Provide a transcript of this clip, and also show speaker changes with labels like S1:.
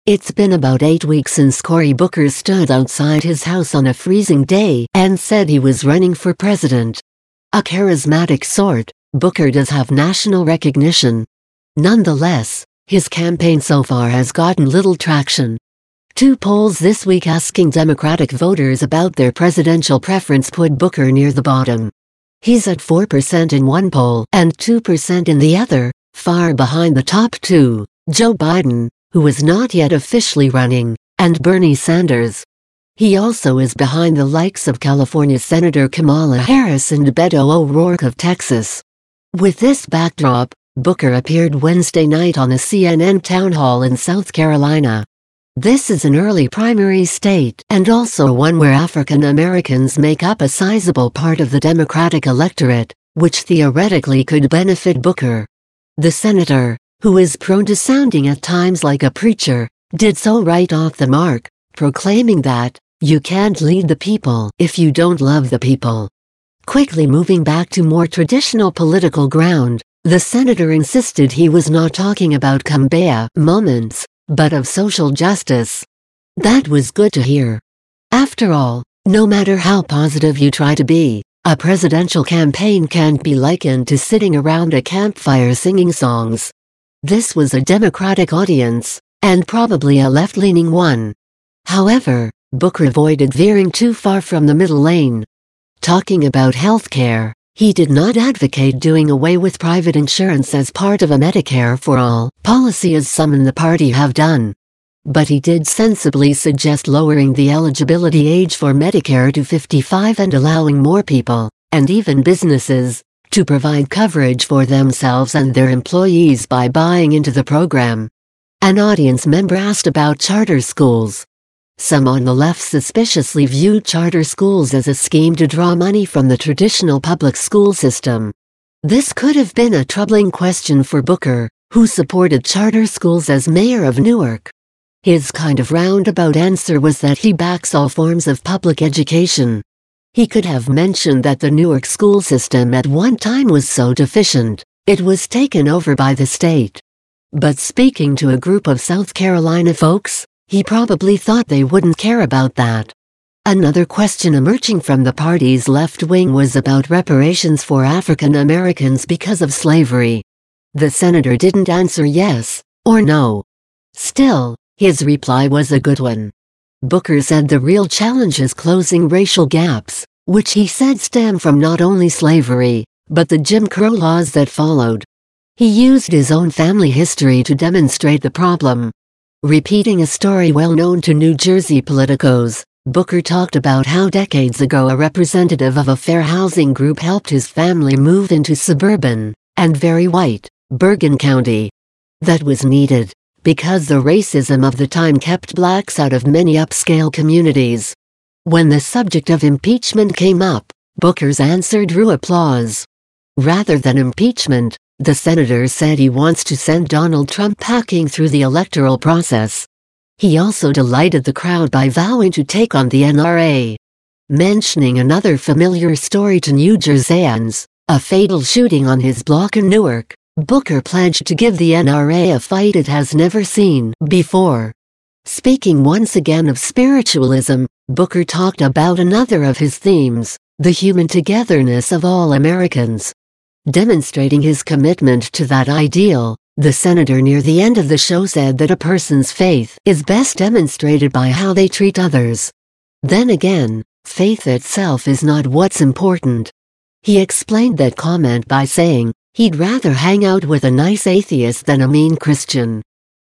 S1: It's been about 8 weeks since Cory Booker stood outside his house on a freezing day and said he was running for president. A charismatic sort, Booker does have national recognition. Nonetheless, his campaign so far has gotten little traction. 2 polls this week asking Democratic voters about their presidential preference put Booker near the bottom. He's at 4% in one poll and 2% in the other, far behind the top 2, Joe Biden, who is not yet officially running, and Bernie Sanders. He also is behind the likes of California Senator Kamala Harris and Beto O'Rourke of Texas. With this backdrop, Booker appeared Wednesday night on a CNN town hall in South Carolina. This is an early primary state and also one where African Americans make up a sizable part of the Democratic electorate, which theoretically could benefit Booker. The senator, who is prone to sounding at times like a preacher, did so right off the mark, proclaiming that, "You can't lead the people if you don't love the people." Quickly moving back to more traditional political ground, the senator insisted he was not talking about kumbaya moments, but of social justice. That was good to hear. After all, no matter how positive you try to be, a presidential campaign can't be likened to sitting around a campfire singing songs. This was a Democratic audience, and probably a left-leaning one. However, Booker avoided veering too far from the middle lane. Talking about health care, he did not advocate doing away with private insurance as part of a Medicare for all policy as some in the party have done. But he did sensibly suggest lowering the eligibility age for Medicare to 55 and allowing more people, and even businesses, to provide coverage for themselves and their employees by buying into the program. An audience member asked about charter schools. Some on the left suspiciously viewed charter schools as a scheme to draw money from the traditional public school system. This could have been a troubling question for Booker, who supported charter schools as mayor of Newark. His kind of roundabout answer was that he backs all forms of public education. He could have mentioned that the Newark school system at one time was so deficient, it was taken over by the state. But speaking to a group of South Carolina folks, he probably thought they wouldn't care about that. Another question emerging from the party's left wing was about reparations for African Americans because of slavery. The senator didn't answer yes or no. Still, his reply was a good one. Booker said the real challenge is closing racial gaps, which he said stem from not only slavery, but the Jim Crow laws that followed. He used his own family history to demonstrate the problem. Repeating a story well known to New Jersey politicos, Booker talked about how decades ago a representative of a fair housing group helped his family move into suburban, and very white, Bergen County. That was needed, because the racism of the time kept blacks out of many upscale communities. When the subject of impeachment came up, Booker's answer drew applause. Rather than impeachment, the senator said he wants to send Donald Trump packing through the electoral process. He also delighted the crowd by vowing to take on the NRA. Mentioning another familiar story to New Jerseyans, a fatal shooting on his block in Newark, Booker pledged to give the NRA a fight it has never seen before. Speaking once again of spiritualism, Booker talked about another of his themes, the human togetherness of all Americans. Demonstrating his commitment to that ideal, the senator near the end of the show said that a person's faith is best demonstrated by how they treat others. Then again, faith itself is not what's important. He explained that comment by saying, he'd rather hang out with a nice atheist than a mean Christian.